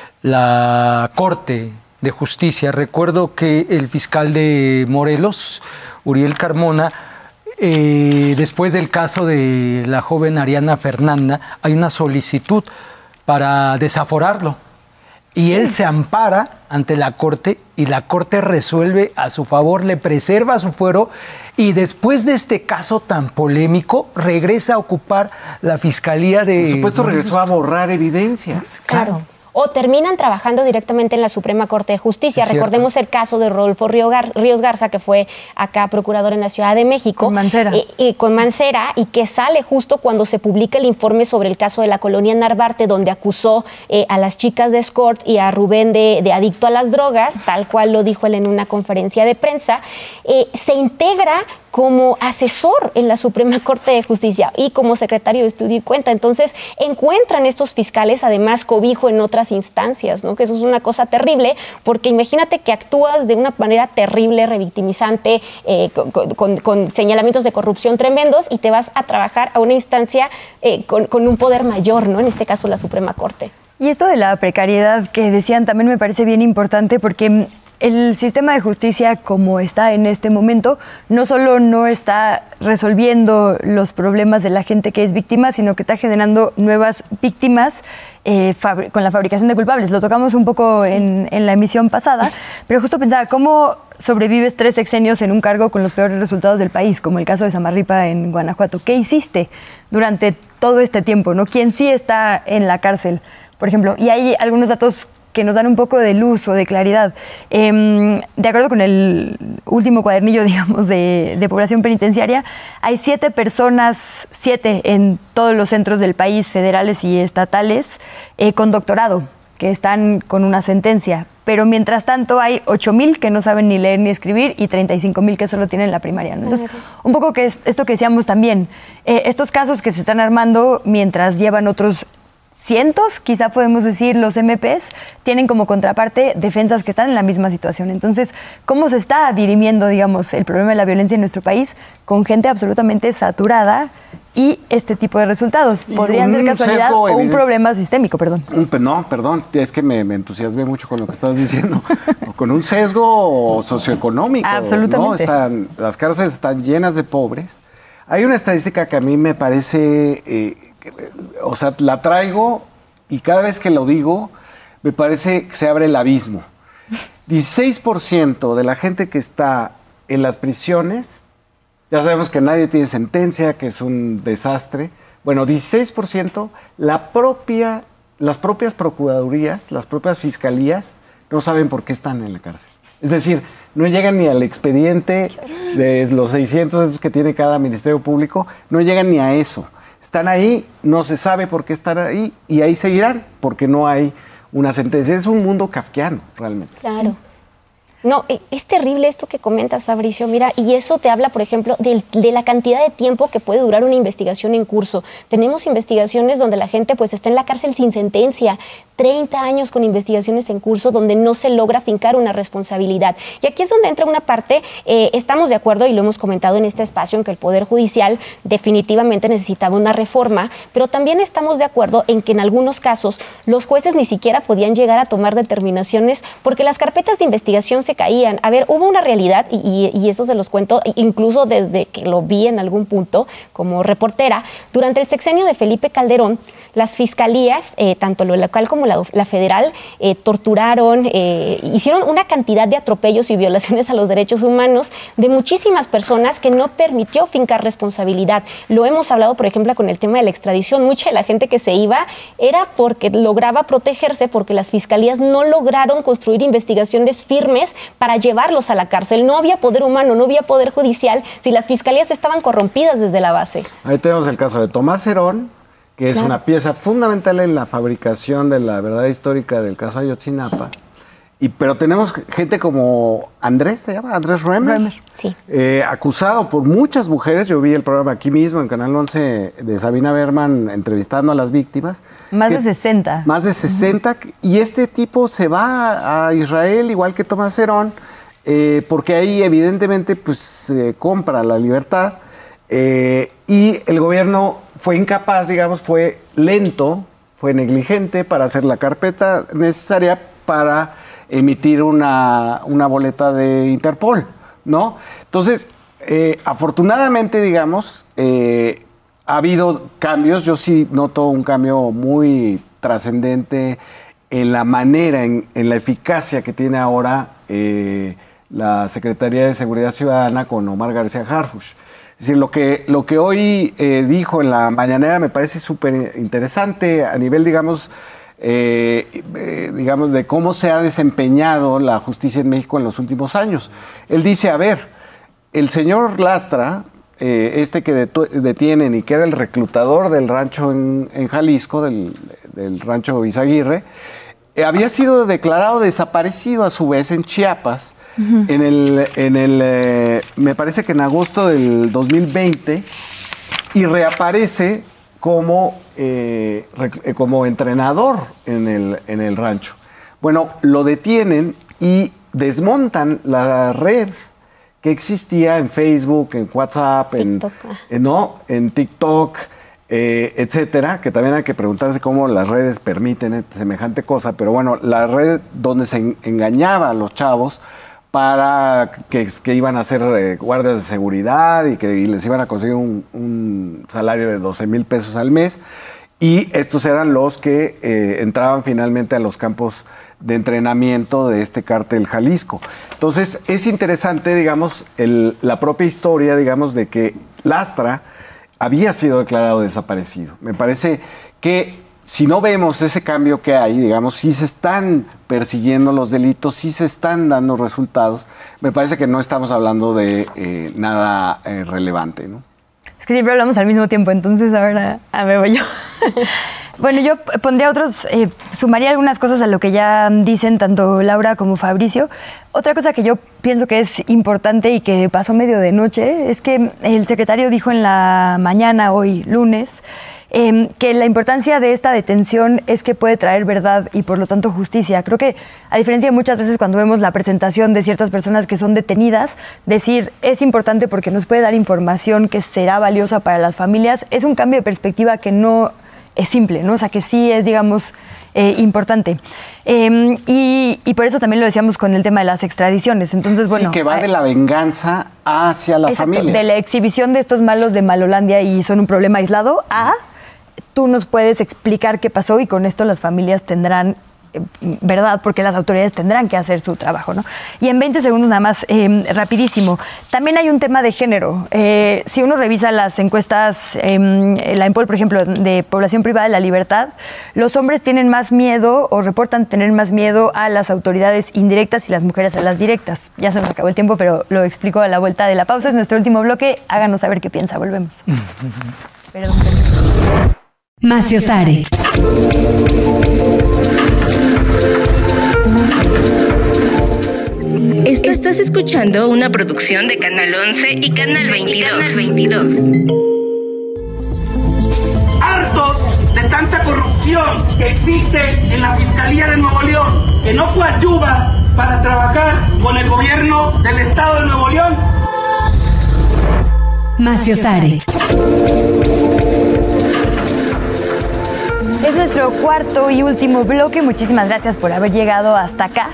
la Corte de Justicia. Recuerdo que el fiscal de Morelos, Uriel Carmona, eh, después del caso de la joven Ariana Fernanda, hay una solicitud para desaforarlo. Y él se ampara ante la Corte y la Corte resuelve a su favor, le preserva su fuero y después de este caso tan polémico regresa a ocupar la Fiscalía de... Por supuesto regresó a borrar evidencias. Claro. O terminan trabajando directamente en la Suprema Corte de Justicia. Es Recordemos cierto. el caso de Rodolfo Ríos Garza, que fue acá procurador en la Ciudad de México. Con Mancera. Eh, eh, con Mancera, y que sale justo cuando se publica el informe sobre el caso de la colonia Narvarte, donde acusó eh, a las chicas de Escort y a Rubén de, de adicto a las drogas, tal cual lo dijo él en una conferencia de prensa. Eh, se integra como asesor en la Suprema Corte de Justicia y como secretario de Estudio y Cuenta. Entonces, encuentran estos fiscales, además, cobijo en otras instancias, ¿no? Que eso es una cosa terrible, porque imagínate que actúas de una manera terrible, revictimizante, eh, con, con, con señalamientos de corrupción tremendos, y te vas a trabajar a una instancia eh, con, con un poder mayor, ¿no? En este caso, la Suprema Corte. Y esto de la precariedad que decían también me parece bien importante, porque el sistema de justicia como está en este momento no solo no está resolviendo los problemas de la gente que es víctima, sino que está generando nuevas víctimas eh, con la fabricación de culpables. Lo tocamos un poco sí. en, en la emisión pasada, pero justo pensaba, ¿cómo sobrevives tres sexenios en un cargo con los peores resultados del país, como el caso de Samarripa en Guanajuato? ¿Qué hiciste durante todo este tiempo, ¿no? ¿Quién sí está en la cárcel, por ejemplo? Y hay algunos datos que nos dan un poco de luz o de claridad. Eh, de acuerdo con el último cuadernillo, digamos, de, de población penitenciaria, hay siete personas, siete en todos los centros del país, federales y estatales, eh, con doctorado, que están con una sentencia. Pero mientras tanto hay ocho mil que no saben ni leer ni escribir y treinta y cinco mil que solo tienen la primaria, ¿no? Entonces, un poco que es esto que decíamos también, eh, estos casos que se están armando mientras llevan otros cientos, quizá podemos decir, los M Ps, tienen como contraparte defensas que están en la misma situación. Entonces, ¿cómo se está dirimiendo, digamos, el problema de la violencia en nuestro país con gente absolutamente saturada y este tipo de resultados? ¿Podrían ser casualidad o un problema sistémico, perdón? Un, no, perdón, es que me, me entusiasmé mucho con lo que estabas diciendo. Con un sesgo socioeconómico. Absolutamente. ¿no? Están, las cárceles están llenas de pobres. Hay una estadística que a mí me parece... Eh, o sea, la traigo y cada vez que lo digo me parece que se abre el abismo. dieciséis por ciento de la gente que está en las prisiones, ya sabemos que nadie tiene sentencia, que es un desastre. Bueno, dieciséis por ciento, la propia, las propias procuradurías, las propias fiscalías no saben por qué están en la cárcel. Es decir, no llegan ni al expediente de los seiscientos esos que tiene cada ministerio público, no llegan ni a eso. Están ahí, no se sabe por qué están ahí y ahí seguirán, porque no hay una sentencia. Es un mundo kafkiano, realmente. Claro. Sí. No, es terrible esto que comentas, Fabricio. Mira, y eso te habla, por ejemplo, de, de la cantidad de tiempo que puede durar una investigación en curso. Tenemos investigaciones donde la gente pues está en la cárcel sin sentencia, treinta años con investigaciones en curso donde no se logra fincar una responsabilidad. Y aquí es donde entra una parte, eh, estamos de acuerdo, y lo hemos comentado en este espacio, en que el Poder Judicial definitivamente necesitaba una reforma, pero también estamos de acuerdo en que en algunos casos los jueces ni siquiera podían llegar a tomar determinaciones porque las carpetas de investigación se se caían. A ver, hubo una realidad, y, y, y eso se los cuento, incluso desde que lo vi en algún punto como reportera. Durante el sexenio de Felipe Calderón, las fiscalías, eh, tanto lo local como la, la federal, eh, torturaron, eh, hicieron una cantidad de atropellos y violaciones a los derechos humanos de muchísimas personas que no permitió fincar responsabilidad. Lo hemos hablado, por ejemplo, con el tema de la extradición. Mucha de la gente que se iba era porque lograba protegerse, porque las fiscalías no lograron construir investigaciones firmes para llevarlos a la cárcel. No había poder humano, no había poder judicial si las fiscalías estaban corrompidas desde la base. Ahí tenemos el caso de Tomás Herón, que es claro. una pieza fundamental en la fabricación de la verdad histórica del caso Ayotzinapa. Y, pero tenemos gente como Andrés, ¿se llama? Andrés Remer, Remer sí. eh, acusado por muchas mujeres. Yo vi el programa aquí mismo en Canal once de Sabina Berman entrevistando a las víctimas. Más que, de sesenta. Más de sesenta. Uh-huh. Y este tipo se va a Israel, igual que Tomás Herón, eh, porque ahí evidentemente pues eh, compra la libertad. Eh, y el gobierno fue incapaz, digamos, fue lento, fue negligente para hacer la carpeta necesaria para emitir una, una boleta de Interpol, ¿no? Entonces, eh, afortunadamente, digamos, eh, ha habido cambios. Yo sí noto un cambio muy trascendente en la manera, en, en la eficacia que tiene ahora eh, la Secretaría de Seguridad Ciudadana con Omar García Harfuch. Es decir, lo que, lo que hoy eh, dijo en la mañanera me parece súper interesante a nivel, digamos, eh, eh, digamos, de cómo se ha desempeñado la justicia en México en los últimos años. Él dice, a ver, el señor Lastra, eh, este que detienen y que era el reclutador del rancho en, en Jalisco, del, del rancho Izaguirre, eh, había sido declarado desaparecido a su vez en Chiapas. Uh-huh. En el, en el eh, me parece que en agosto del dos mil veinte, y reaparece como, eh, re, como entrenador en el, en el rancho. Bueno, lo detienen y desmontan la red que existía en Facebook, en WhatsApp, en, en, no, en TikTok, eh, etcétera, que también hay que preguntarse cómo las redes permiten semejante cosa, pero bueno, la red donde se en, engañaba a los chavos para que, que iban a ser eh, guardias de seguridad y que y les iban a conseguir un, un salario de doce mil pesos al mes. Y estos eran los que eh, entraban finalmente a los campos de entrenamiento de este cártel Jalisco. Entonces, es interesante, digamos, el, la propia historia, digamos, de que Lastra había sido declarado desaparecido. Me parece que si no vemos ese cambio que hay, digamos, sí se están persiguiendo los delitos, sí se están dando resultados, me parece que no estamos hablando de eh, nada eh, relevante, ¿no? Es que siempre hablamos al mismo tiempo, entonces ahora a ver voy yo. Bueno, yo pondría otros, eh, sumaría algunas cosas a lo que ya dicen tanto Laura como Fabricio. Otra cosa que yo pienso que es importante y que pasó medio de noche es que el secretario dijo en la mañana, hoy lunes, Eh, que la importancia de esta detención es que puede traer verdad y por lo tanto justicia. Creo que a diferencia de muchas veces cuando vemos la presentación de ciertas personas que son detenidas, decir es importante porque nos puede dar información que será valiosa para las familias, es un cambio de perspectiva que no es simple, ¿no? O sea, que sí es, digamos, eh, importante. Eh, y, y por eso también lo decíamos con el tema de las extradiciones. Entonces, bueno, sí, que va de la venganza hacia las exacto, familias. De la exhibición de estos malos de Malolandia y son un problema aislado a tú nos puedes explicar qué pasó y con esto las familias tendrán eh, verdad, porque las autoridades tendrán que hacer su trabajo, ¿no? Y en veinte segundos nada más, eh, rapidísimo, también hay un tema de género. Eh, si uno revisa las encuestas, eh, la EMPOL, por ejemplo, de población privada de la libertad, los hombres tienen más miedo o reportan tener más miedo a las autoridades indirectas y las mujeres a las directas. Ya se nos acabó el tiempo, pero lo explico a la vuelta de la pausa. Es nuestro último bloque. Háganos saber qué piensa. Volvemos. Perdón. Maciosare. Estás escuchando una producción de Canal once y Canal veintidós. Hartos de tanta corrupción que existe en la Fiscalía de Nuevo León, que no coadyuva para trabajar con el gobierno del Estado de Nuevo León. Maciosare. Es nuestro cuarto y último bloque. Muchísimas gracias por haber llegado hasta acá.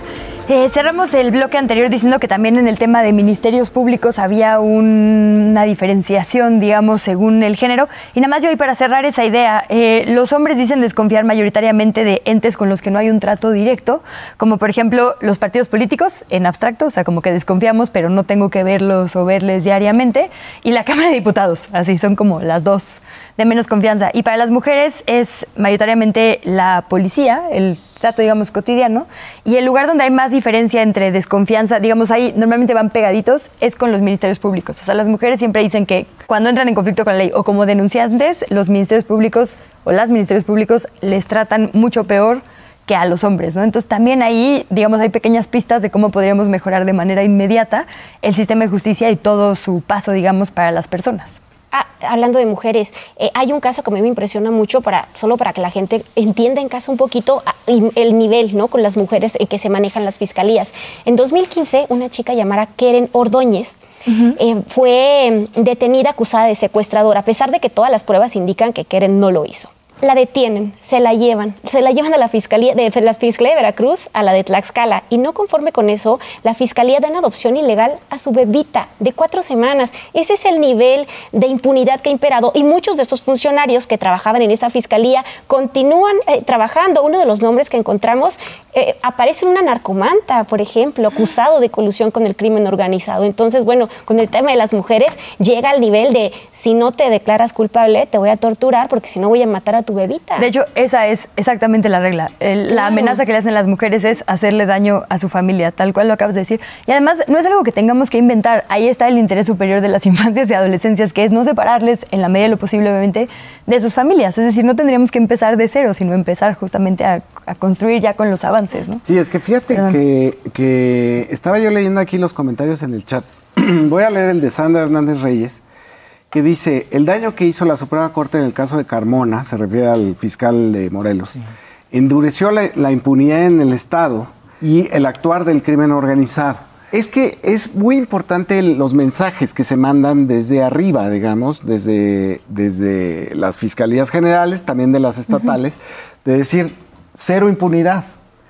Eh, cerramos el bloque anterior diciendo que también en el tema de ministerios públicos había un, una diferenciación, digamos, según el género. Y nada más yo, hoy para cerrar esa idea, eh, los hombres dicen desconfiar mayoritariamente de entes con los que no hay un trato directo, como por ejemplo los partidos políticos en abstracto, o sea, como que desconfiamos, pero no tengo que verlos o verles diariamente, y la Cámara de Diputados, así son como las dos de menos confianza. Y para las mujeres es mayoritariamente la policía, el trato, digamos, cotidiano, y el lugar donde hay más diferencia entre desconfianza, digamos, ahí normalmente van pegaditos, es con los ministerios públicos. O sea, las mujeres siempre dicen que cuando entran en conflicto con la ley o como denunciantes, los ministerios públicos o las ministerios públicos les tratan mucho peor que a los hombres, ¿no? Entonces también ahí, digamos, hay pequeñas pistas de cómo podríamos mejorar de manera inmediata el sistema de justicia y todo su paso, digamos, para las personas. Ah, hablando de mujeres, eh, hay un caso que a mí me impresiona mucho, para, solo para que la gente entienda en casa un poquito ah, el nivel, ¿no?, con las mujeres en que se manejan las fiscalías. En dos mil quince, una chica llamada Keren Ordóñez uh-huh. eh, fue detenida acusada de secuestradora, a pesar de que todas las pruebas indican que Keren no lo hizo. La detienen, se la llevan, se la llevan a la Fiscalía de, la Fiscalía de Veracruz, a la de Tlaxcala, y no conforme con eso, la Fiscalía da una adopción ilegal a su bebita de cuatro semanas. Ese es el nivel de impunidad que ha imperado, y muchos de estos funcionarios que trabajaban en esa Fiscalía continúan eh, trabajando. Uno de los nombres que encontramos eh, aparece una narcomanta, por ejemplo, acusado de colusión con el crimen organizado. Entonces, bueno, con el tema de las mujeres llega al nivel de, si no te declaras culpable, te voy a torturar, porque si no voy a matar a tu bebita. De hecho, esa es exactamente la regla. El, claro. La amenaza que le hacen las mujeres es hacerle daño a su familia, tal cual lo acabas de decir. Y además, no es algo que tengamos que inventar. Ahí está el interés superior de las infancias y adolescencias, que es no separarles, en la medida de lo posible, obviamente, de sus familias. Es decir, no tendríamos que empezar de cero, sino empezar justamente a, a construir ya con los avances, ¿no? Sí, es que fíjate que, que estaba yo leyendo aquí los comentarios en el chat. Voy a leer el de Sandra Hernández Reyes, que dice: el daño que hizo la Suprema Corte en el caso de Carmona, se refiere al fiscal de Morelos, sí. endureció la, la impunidad en el Estado y el actuar del crimen organizado. Es que es muy importante los mensajes que se mandan desde arriba, digamos, desde, desde las fiscalías generales, también de las estatales, uh-huh. de decir cero impunidad.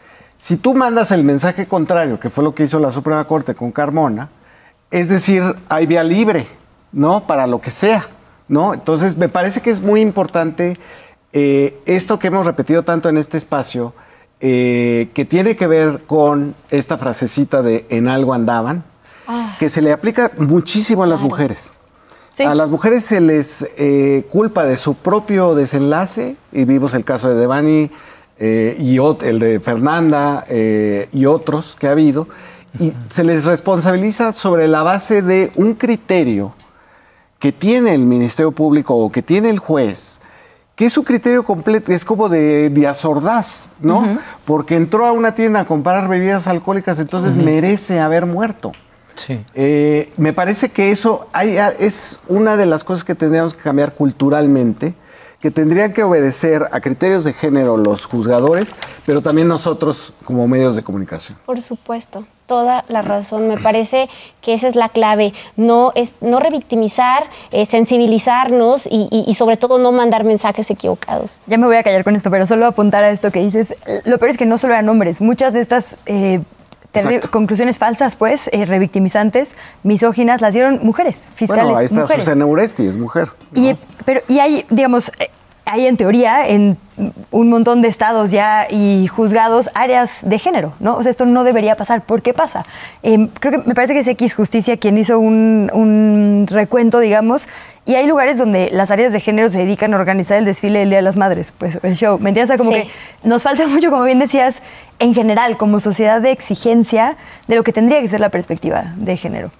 Si tú mandas el mensaje contrario, que fue lo que hizo la Suprema Corte con Carmona, es decir, hay vía libre, ¿no? Para lo que sea, ¿no? Entonces, me parece que es muy importante eh, esto que hemos repetido tanto en este espacio, eh, que tiene que ver con esta frasecita de "en algo andaban", ah. que se le aplica muchísimo a las claro. mujeres. ¿Sí? A las mujeres se les eh, culpa de su propio desenlace, y vimos el caso de Devani eh, y el de Fernanda eh, y otros que ha habido, y uh-huh. se les responsabiliza sobre la base de un criterio que tiene el Ministerio Público o que tiene el juez, que es un criterio completo, es como de Díaz Ordaz, ¿no? Uh-huh. Porque entró a una tienda a comprar bebidas alcohólicas, entonces uh-huh. merece haber muerto. Sí. Eh, me parece que eso hay, es una de las cosas que tendríamos que cambiar culturalmente, que tendrían que obedecer a criterios de género los juzgadores, pero también nosotros como medios de comunicación. Por supuesto, toda la razón. Me parece que esa es la clave, no, es, no revictimizar, eh, sensibilizarnos y, y, y sobre todo no mandar mensajes equivocados. Ya me voy a callar con esto, pero solo apuntar a esto que dices. Lo peor es que no solo eran hombres, muchas de estas... Eh, conclusiones falsas, pues, eh, revictimizantes, misóginas, las dieron mujeres, fiscales, bueno, ahí está mujeres. Susana Uresti, es mujer, ¿no? Y, pero, y hay, digamos, hay en teoría, en un montón de estados ya y juzgados, áreas de género, ¿no? O sea, esto no debería pasar. ¿Por qué pasa? Eh, creo que me parece que es X Justicia quien hizo un, un recuento, digamos, y hay lugares donde las áreas de género se dedican a organizar el desfile del Día de las Madres, pues el show, ¿me entiendes? O sea, como sí. que nos falta mucho, como bien decías, en general, como sociedad de exigencia de lo que tendría que ser la perspectiva de género.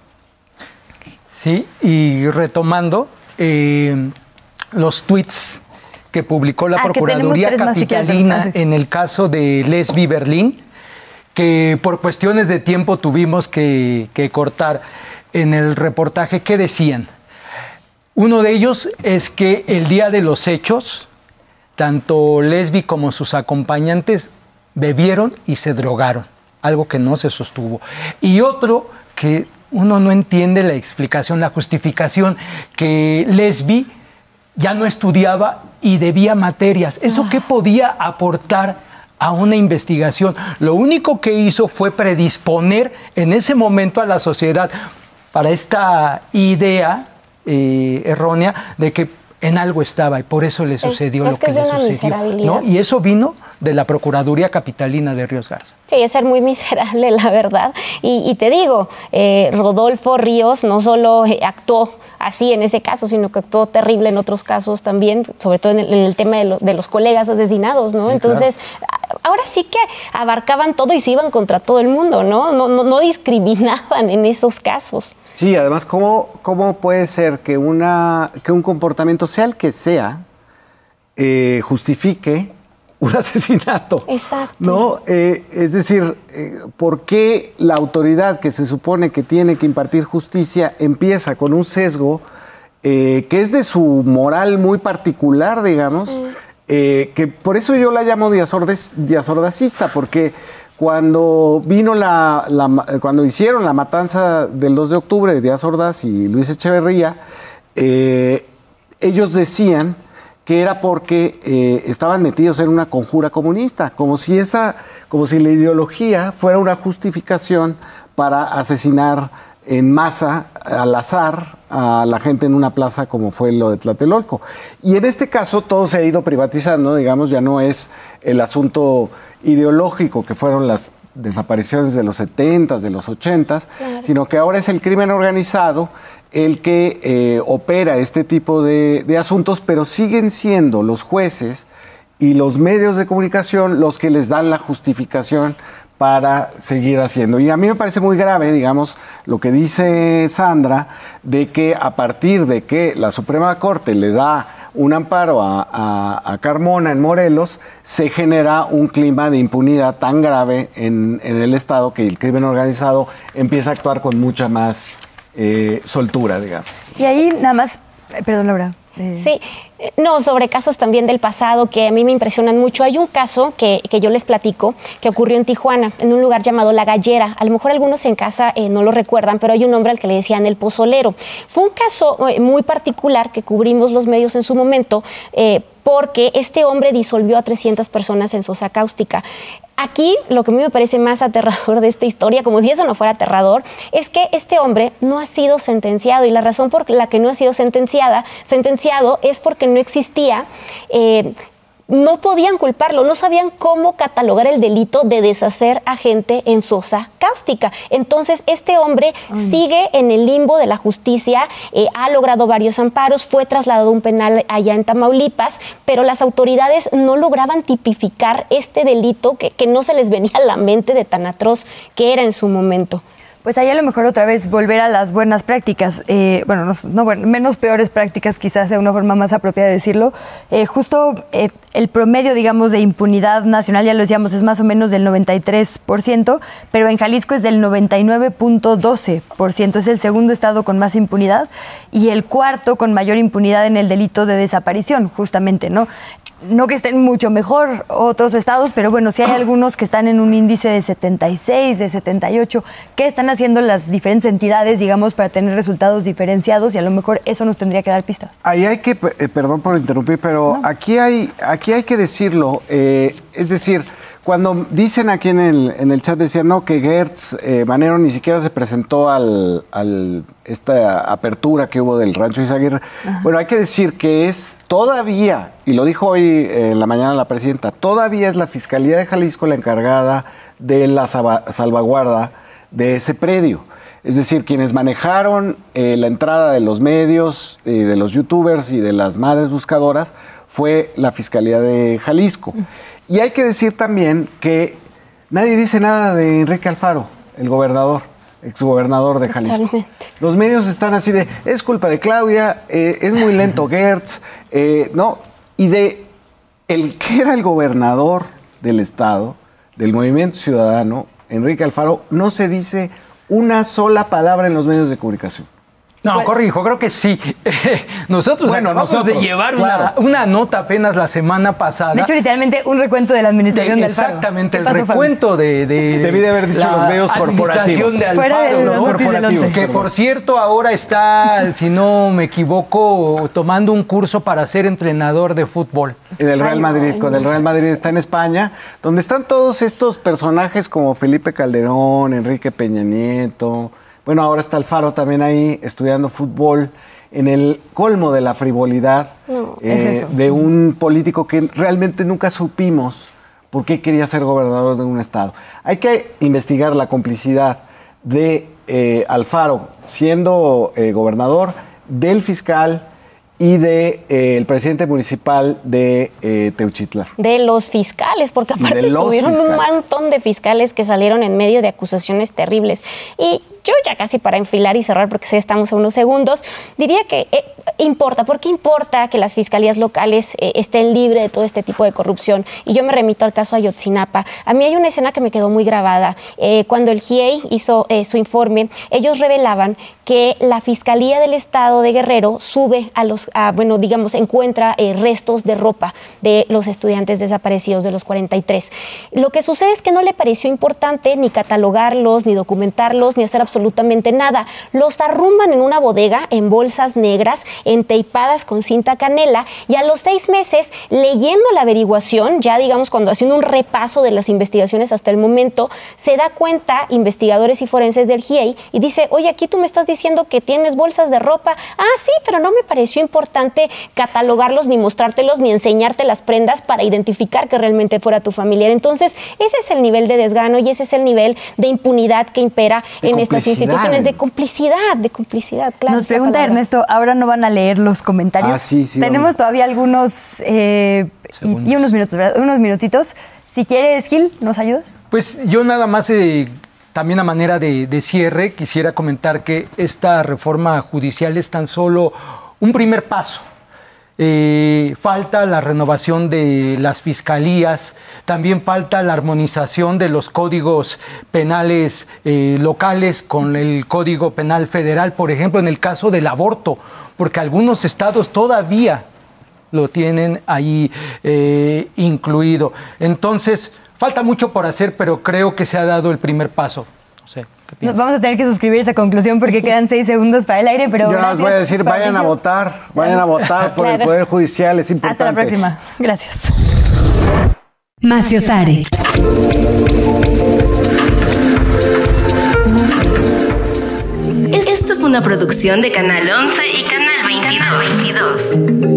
Sí, y retomando eh, los tweets que publicó la ah, Procuraduría Capitalina en el caso de Lesbi Berlín, que por cuestiones de tiempo tuvimos que, que cortar en el reportaje. ¿Qué decían? Uno de ellos es que el día de los hechos, tanto Lesbi como sus acompañantes bebieron y se drogaron, algo que no se sostuvo. Y otro que uno no entiende la explicación, la justificación, que Lesbi ya no estudiaba y debía materias. ¿Eso qué podía aportar a una investigación. Lo único que hizo fue predisponer en ese momento a la sociedad para esta idea eh, errónea de que en algo estaba y por eso le sucedió es lo que, que, que le sucedió, ¿no? Y eso vino de la Procuraduría Capitalina de Ríos Garza. Sí, es ser muy miserable, la verdad. Y, y te digo, eh, Rodolfo Ríos no solo eh, actuó así en ese caso, sino que actuó terrible en otros casos también, sobre todo en el, en el tema de, lo, de los colegas asesinados, ¿no? Sí, entonces, claro. Ahora sí que abarcaban todo y se iban contra todo el mundo, ¿no? No, no, no discriminaban en esos casos. Sí, además, ¿cómo, cómo puede ser que, una, que un comportamiento, sea el que sea, eh, justifique un asesinato? Exacto. ¿No? Eh, es decir, eh, ¿por qué la autoridad que se supone que tiene que impartir justicia empieza con un sesgo eh, que es de su moral muy particular, digamos? Sí. Eh, que por eso yo la llamo diazordacista, porque cuando vino la, la, cuando hicieron la matanza del dos de octubre de Díaz Ordaz y Luis Echeverría, eh, ellos decían que era porque eh, estaban metidos en una conjura comunista, como si esa, como si la ideología fuera una justificación para asesinar en masa, al azar, a la gente en una plaza como fue lo de Tlatelolco. Y en este caso todo se ha ido privatizando, digamos, ya no es el asunto ideológico que fueron las desapariciones de los setentas, de los ochentas, claro. Sino que ahora es el crimen organizado el que eh, opera este tipo de, de asuntos, pero siguen siendo los jueces y los medios de comunicación los que les dan la justificación para seguir haciendo. Y a mí me parece muy grave, digamos, lo que dice Sandra, de que a partir de que la Suprema Corte le da un amparo a, a, a Carmona en Morelos, se genera un clima de impunidad tan grave en, en el Estado que el crimen organizado empieza a actuar con mucha más eh, soltura, digamos. Y ahí nada más, perdón Laura. Eh. Sí, no, sobre casos también del pasado que a mí me impresionan mucho. Hay un caso que, que yo les platico que ocurrió en Tijuana, en un lugar llamado La Gallera. A lo mejor algunos en casa eh, no lo recuerdan, pero hay un hombre al que le decían el pozolero. Fue un caso eh, muy particular que cubrimos los medios en su momento, eh, porque este hombre disolvió a trescientas personas en sosa cáustica. Aquí lo que a mí me parece más aterrador de esta historia, como si eso no fuera aterrador, es que este hombre no ha sido sentenciado, y la razón por la que no ha sido sentenciada, sentenciado es porque no existía, eh, no podían culparlo, no sabían cómo catalogar el delito de deshacer a gente en sosa cáustica. Entonces este hombre mm. sigue en el limbo de la justicia, eh, ha logrado varios amparos, fue trasladado a un penal allá en Tamaulipas, pero las autoridades no lograban tipificar este delito que, que no se les venía a la mente de tan atroz que era en su momento. Pues ahí a lo mejor otra vez volver a las buenas prácticas, eh, bueno, no, no bueno, menos peores prácticas, quizás sea una forma más apropiada de decirlo. Eh, justo eh, el promedio, digamos, de impunidad nacional, ya lo decíamos, es más o menos del noventa y tres por ciento, pero en Jalisco es del noventa y nueve punto doce por ciento, es el segundo estado con más impunidad y el cuarto con mayor impunidad en el delito de desaparición, justamente, ¿no? No que estén mucho mejor otros estados, pero bueno, sí hay algunos que están en un índice de setenta y seis, de setenta y ocho. ¿Qué están haciendo las diferentes entidades, digamos, para tener resultados diferenciados? Y a lo mejor eso nos tendría que dar pistas. Ahí hay que, eh, perdón por interrumpir, pero no. aquí, hay, aquí hay que decirlo. Eh, es decir, cuando dicen aquí en el, en el chat, decían, no, que Gertz eh, Manero ni siquiera se presentó al, al esta apertura que hubo del Rancho Izaguirre. Ajá. Bueno, hay que decir que es todavía, y lo dijo hoy eh, en la mañana la presidenta, todavía es la Fiscalía de Jalisco la encargada de la salvaguarda de ese predio. Es decir, quienes manejaron eh, la entrada de los medios, eh, de los youtubers y de las madres buscadoras, fue la Fiscalía de Jalisco. Y hay que decir también que nadie dice nada de Enrique Alfaro, el gobernador, exgobernador de Jalisco. Totalmente. Los medios están así de, es culpa de Claudia, eh, es muy lento Gertz, eh, no, y de el que era el gobernador del estado, del Movimiento Ciudadano, Enrique Alfaro, no se dice una sola palabra en los medios de comunicación. No, corrijo, creo que sí. Nosotros bueno, acabamos nosotros, de llevar claro. una, una nota apenas la semana pasada. De hecho, literalmente un recuento de la administración de, de Alfaro. Exactamente, el recuento de, de... Debí de haber dicho los medios corporativos. De Alfaro, Fuera de los corporativos. Que, por cierto, ahora está, si no me equivoco, tomando un curso para ser entrenador de fútbol. En el Real Madrid, con el Real Madrid está en España, donde están todos estos personajes como Felipe Calderón, Enrique Peña Nieto... Bueno, ahora está Alfaro también ahí estudiando fútbol en el colmo de la frivolidad no, eh, es eso. de un político que realmente nunca supimos por qué quería ser gobernador de un estado. Hay que investigar la complicidad de eh, Alfaro siendo eh, gobernador, del fiscal y de eh, el presidente municipal de eh, Teuchitlán. De los fiscales, porque aparte tuvieron fiscales. un montón de fiscales que salieron en medio de acusaciones terribles. Y yo ya casi para enfilar y cerrar, porque sé estamos a unos segundos, diría que eh, importa. ¿Por qué importa que las fiscalías locales eh, estén libres de todo este tipo de corrupción? Y yo me remito al caso Ayotzinapa. A mí hay una escena que me quedó muy grabada. Eh, cuando el G I E I hizo eh, su informe, ellos revelaban que la Fiscalía del Estado de Guerrero sube a los, a, bueno, digamos, encuentra eh, restos de ropa de los estudiantes desaparecidos de los cuarenta y tres. Lo que sucede es que no le pareció importante ni catalogarlos, ni documentarlos, ni hacer absolutamente nada. Los arrumban en una bodega en bolsas negras, enteipadas con cinta canela, y a los seis meses, leyendo la averiguación, ya digamos cuando haciendo un repaso de las investigaciones hasta el momento, se da cuenta investigadores y forenses del G I E I y dice, oye, aquí tú me estás diciendo que tienes bolsas de ropa. Ah, sí, pero no me pareció importante catalogarlos, ni mostrártelos, ni enseñarte las prendas para identificar que realmente fuera tu familiar. Entonces, ese es el nivel de desgano y ese es el nivel de impunidad que impera de en estas instituciones, de complicidad, de complicidad, claro. Nos pregunta Ernesto, ¿ahora no van a leer los comentarios? Ah, sí, sí. Tenemos vamos. todavía algunos eh, y, y unos minutos, ¿verdad? Unos minutitos. Si quieres, Gil, ¿nos ayudas? Pues yo nada más... Eh, También a manera de, de cierre, quisiera comentar que esta reforma judicial es tan solo un primer paso. Eh, falta la renovación de las fiscalías, también falta la armonización de los códigos penales eh, locales con el Código Penal Federal, por ejemplo, en el caso del aborto, porque algunos estados todavía lo tienen ahí eh, incluido. Entonces... falta mucho por hacer, pero creo que se ha dado el primer paso. No sé, ¿qué piensas? Nos vamos a tener que suscribir a esa conclusión porque quedan seis segundos para el aire, pero... Yo nada más voy a decir, vayan a votar, vayan a votar por claro. el Poder Judicial, es importante. Hasta la próxima. Gracias. Maciosare. Esto fue una producción de Canal once y Canal veintidós.